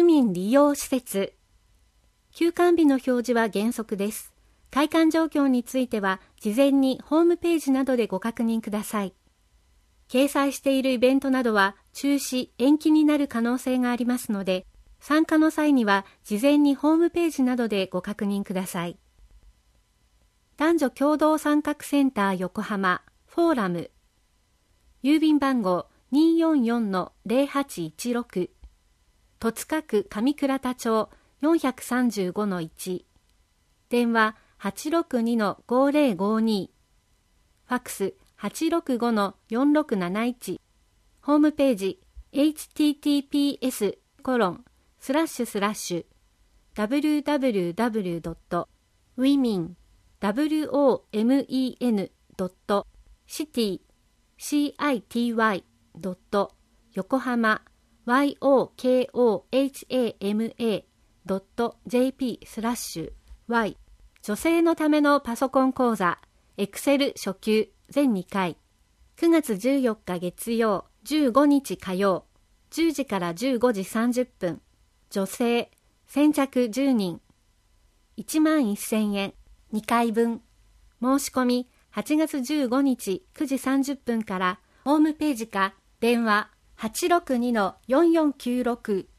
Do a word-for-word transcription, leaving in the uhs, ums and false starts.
区民利用施設。休館日の表示は原則です。開館状況については、事前にホームページなどでご確認ください。掲載しているイベントなどは中止・延期になる可能性がありますので、参加の際には事前にホームページなどでご確認ください。男女共同参画センター横浜フォーラム。郵便番号 にーよんよんのゼロはちいちろく。戸塚区上倉田町 よんさんごのいち。電話 はちろくにのごゼロごに。ファックス はちろくごのよんろくなないち。ホームページ エイチティーティーピーエスコロンスラッシュスラッシュダブリューダブリューダブリュードットウィミンダブリューオーエムイーエヌドットシティシーアイティーワイドット横浜ワイオーケーオーエイチエーエムエードットジェーピースラッシュ Y 女性のためのパソコン講座エクセル初級全にかいくがつじゅうよっか月曜じゅうごにち火曜じゅうじからじゅうごじさんじゅっぷん女性先着じゅうにんいちまんせんえんにかいぶん申し込みはちがつじゅうごにちくじさんじゅっぷんからホームページか電話 はちろくにのよんよんきゅうろく